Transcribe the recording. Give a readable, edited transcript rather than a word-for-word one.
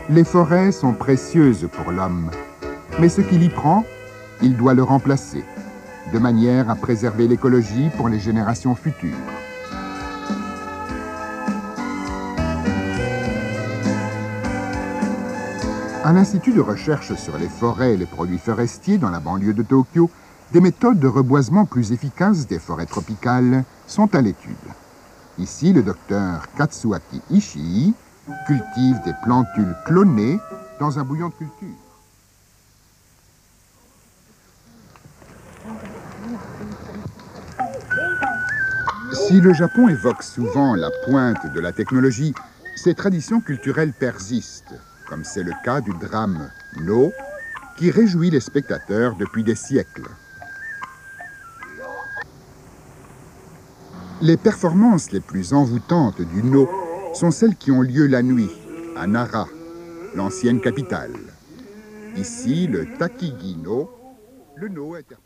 Les forêts sont précieuses pour l'homme, mais ce qu'il y prend, il doit le remplacer, de manière à préserver l'écologie pour les générations futures. À l'Institut de recherche sur les forêts et les produits forestiers dans la banlieue de Tokyo, des méthodes de reboisement plus efficaces des forêts tropicales sont à l'étude. Ici, le docteur Katsuaki Ishii cultive des plantules clonées dans un bouillon de culture. Si le Japon évoque souvent la pointe de la technologie, ces traditions culturelles persistent, comme c'est le cas du drame No, qui réjouit les spectateurs depuis des siècles. Les performances les plus envoûtantes du No sont celles qui ont lieu la nuit, à Nara, l'ancienne capitale. Ici, le Takigi No, le No interprète.